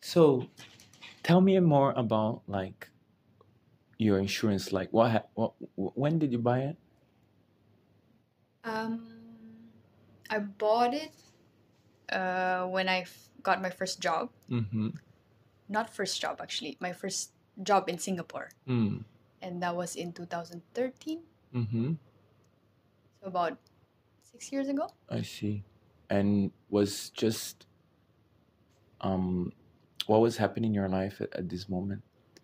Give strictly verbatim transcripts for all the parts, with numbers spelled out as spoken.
So tell me more about like your insurance. Like what, ha- what wh- when did you buy it? Um, I bought it uh, when I f- got my first job. Mm-hmm. Not first job, actually. My first job in Singapore. Mm. And that was in two thousand thirteen. Mm-hmm. So about six years ago. I see. And was just um, what was happening in your life at, at this moment?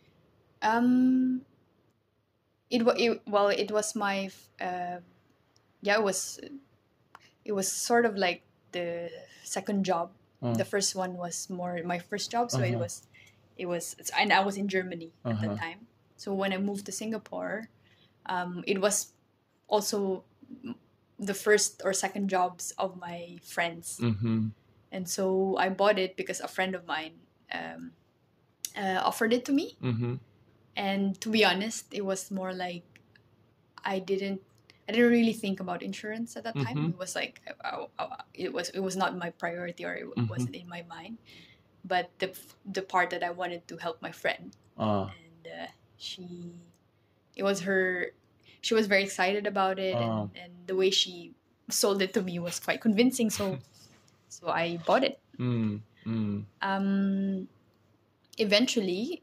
Um, it, wa- it well, it was my f- uh, yeah, it was it was sort of like the second job. Uh, The first one was more my first job, so it Uh-huh. was it was it's- and I was in Germany at Uh-huh. that time. So when I moved to Singapore, um, it was also the first or second jobs of my friends. Mm-hmm. And so I bought it because a friend of mine um, uh, offered it to me. Mm-hmm. And to be honest, it was more like I didn't I didn't really think about insurance at that time. Mhm. It was like uh, uh, it was it was not my priority, or it Mhm. wasn't in my mind. But the the part that I wanted to help my friend, Uh, and uh, she it was her she was very excited about it, uh, and, and the way she sold it to me was quite convincing. So so I bought it. mm, mm, Um, eventually,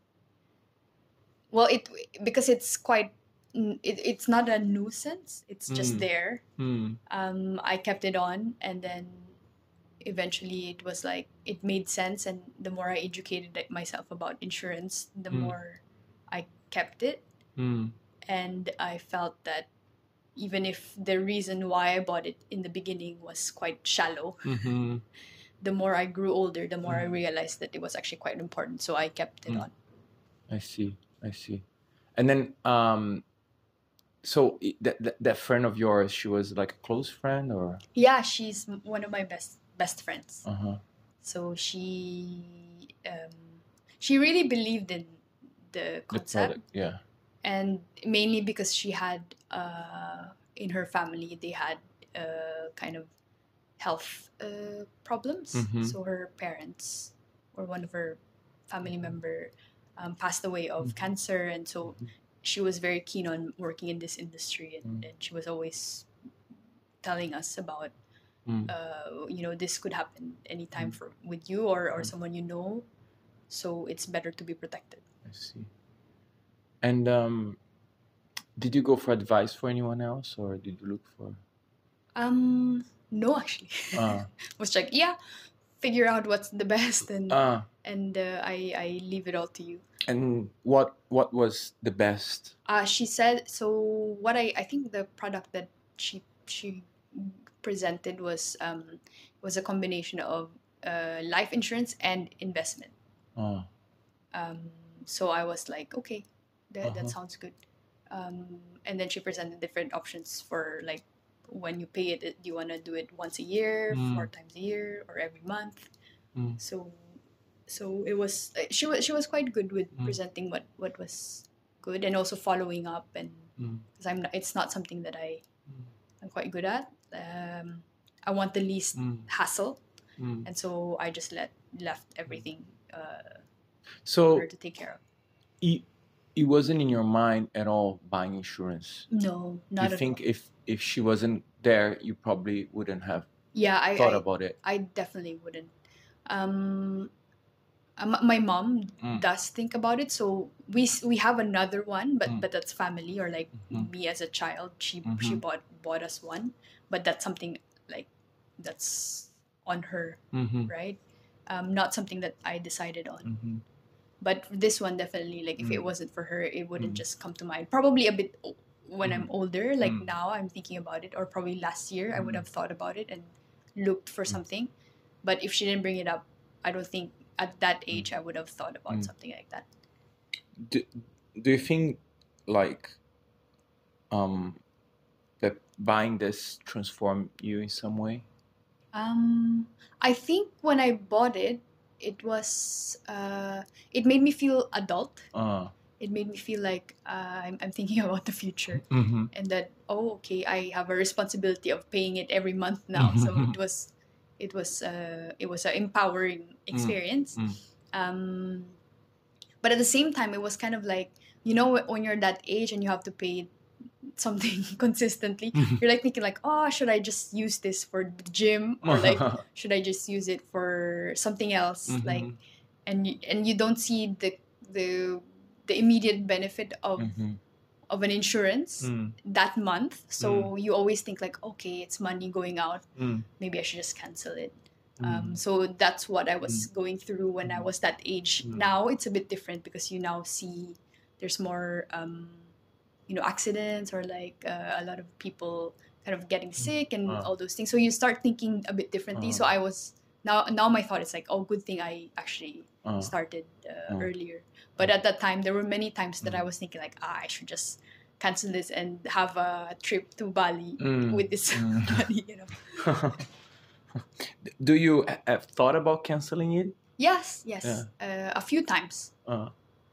well, it because it's quite it, it's not a nuisance. It's just Mm. there. mm, Um, I kept it on, and then eventually it was like it made sense. And the more I educated like, myself about insurance, the Mm. more I kept it. mm, And I felt that even if the reason why I bought it in the beginning was quite shallow, mhm, the more I grew older, the more I Mm. realized that it was actually quite important. So I kept it Mm. on. I see. I see. And then, um, so i- that, that that friend of yours, she was like a close friend, or Yeah, she's m- one of my best best friends. uh huh. So she um, she really believed in the The concept, product, yeah. and mainly because she had uh, in her family they had uh, kind of health uh, problems. Mhm. So her parents or one of her family member um, passed away of Mhm. cancer, and so Mhm. she was very keen on working in this industry, and, Mm. and she was always telling us about Mm. uh, you know this could happen anytime Mm. for with you or, or Mm. someone you know, so it's better to be protected. I see. And um, did you go for advice for anyone else, or did you look for? Um no, actually. Uh, Was like, yeah, figure out what's the best, and uh, and uh, I I leave it all to you. and what what was the best? Uh she said, so what I I think the product that she she presented was um was a combination of uh, life insurance and investment. Uh, Um, so I was like, okay, that, Uh-huh. that sounds good. Um, and then she presented different options for like when you pay it, do you want to do it once a year, Mm. four times a year, or every month? Mm. So, so it was uh, she was she was quite good with Mm. presenting what what was good, and also following up, and Mm. because I'm not, it's not something that I Mm. I'm quite good at. Um, I want the least Mm. hassle, Mm. and so I just let left everything uh, for So her to take care of. it, it wasn't in your mind at all buying insurance. No, not You at think all. if if she wasn't there, you probably wouldn't have Yeah, I, thought I, about it. I definitely wouldn't. Um, um, my mom Mm. does think about it, so we s- we have another one, but Mm. but that's family, or like Mhm. me as a child. She she Mhm. bought bought us one, but that's something like that's on her, Mhm. right? Um, not something that I decided on. Mhm. But this one definitely, like if it Mm. wasn't for her, it wouldn't Mm. just come to mind. Probably a bit o- when I'm Mm. older, like Mm. now I'm thinking about it, or probably last year I would Mm. have thought about it and looked for Mm. something. But if she didn't bring it up, I don't think at that age Mm. I would have thought about Mm. something like that. Do, do you think like um that buying this transformed you in some way? Um, I think when I bought it, it was uh, it made me feel adult. Uh. It made me feel like uh, I'm, I'm thinking about the future, Mhm. and that, oh, okay, I have a responsibility of paying it every month now. So it was it was uh, it was an empowering experience. Mm. Um, but at the same time, it was kind of like, you know, wh- when you're that age and you have to pay something consistently, you're like thinking like, oh, should I just use this for the gym, or like should I just use it for something else? Mhm. Like, and you, and you don't see the the the immediate benefit of Mhm. of an insurance Mm. that month. So you always think like, okay, it's money going out. Mm. Maybe I should just cancel it. Mm. Um, so that's what I was going through when I Mm. was that age. Mm. Now it's a bit different because you now see there's more, um, you know, accidents, or like uh, a lot of people kind of getting sick and Uh. all those things. So you start thinking a bit differently. Uh. So I was now now my thought is like, oh, good thing I actually Uh. started uh, Uh. earlier. But at that time, there were many times that Mm. I was thinking like, ah, I should just cancel this and have a trip to Bali Mm. with this Mm. money, you know. Do you ha- have thought about canceling it? Yes, yes, Yeah. uh, a few times. Uh.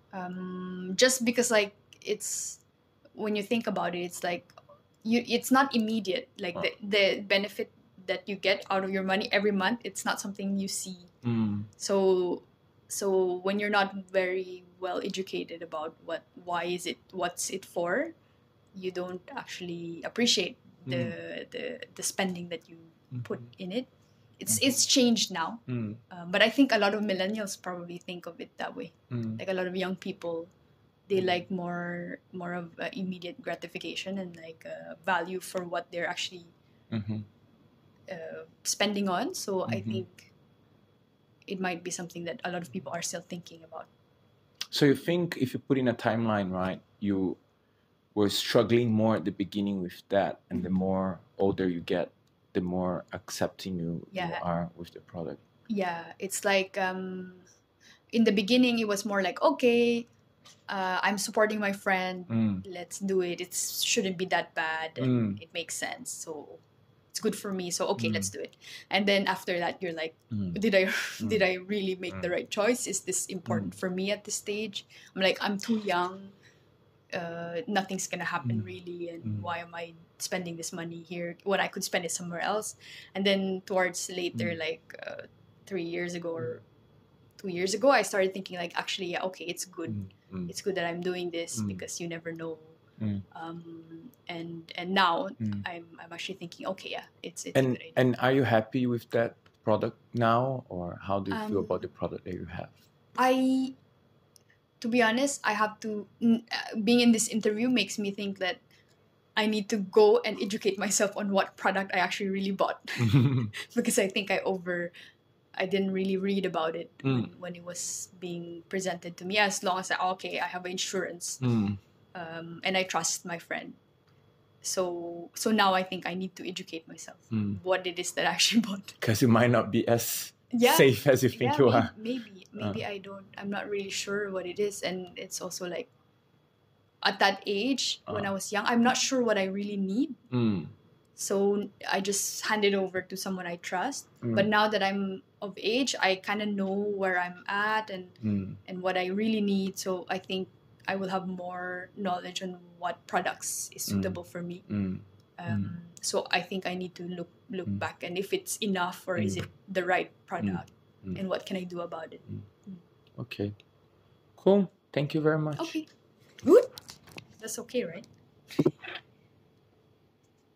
Um, just because like it's when you think about it, it's like you it's not immediate. Like the the benefit that you get out of your money every month, it's not something you see. Mm. So so when you're not very well educated about what why is it what's it for, you don't actually appreciate the the, the spending that you put in it. It's it's changed now, Mm. um, but I think a lot of millennials probably think of it that way. Mm. Like a lot of young people, they like more more of uh, immediate gratification and like uh, value for what they're actually Mhm. uh, spending on. So I Mhm. think it might be something that a lot of people are still thinking about. So you think if you put in a timeline, right, you were struggling more at the beginning with that, and the more older you get, the more accepting you, you Yeah. are with the product. Yeah, it's like um, in the beginning it was more like, okay, uh, I'm supporting my friend, Mm. let's do it. It shouldn't be that bad, and Mm. it makes sense. So it's good for me. So okay, Mm. let's do it. And then after that, you're like, Mm. did I Mm. did I really make the right choice? Is this important for me at this stage? I'm like, I'm too young. Uh, nothing's gonna happen Mm. really, and Mm. why am I spending this money here when I could spend it somewhere else? And then towards later, Mm. like uh, three years ago or two years ago, I started thinking like, actually, yeah, okay, it's good. Mm. Mm. It's good that I'm doing this Mm. because you never know. Mm. Um, and and now Mm. I'm I'm actually thinking, okay, yeah, it's it's a And good idea. and are you happy with that product now, or how do you feel Um, about the product that you have? I, to be honest, I have to. n- uh, Being in this interview makes me think that I need to go and educate myself on what product I actually really bought, because I think I over, I didn't really read about it Mm. when, when it was being presented to me. As long as I, okay, I have insurance, Mm. um, and I trust my friend. So so now I think I need to educate myself Mm. what it is that I actually bought. Because you might not be as Yeah, safe as you think yeah, you may- are. maybe maybe I don't. I'm not really sure what it is, and it's also like at that age when I Uh. was young, I'm not sure what I really need. Mm. So I just hand it over to someone I trust. Mm. But now that I'm of age, I kind of know where I'm at and Mm. and what I really need. So I think I will have more knowledge on what products is suitable for me. Mm. Um, So I think I need to look look Mm. back and if it's enough or is Mm. it the right product, Mm. and what can I do about it. Okay. Cool. Thank you very much. Okay, good. That's okay, right?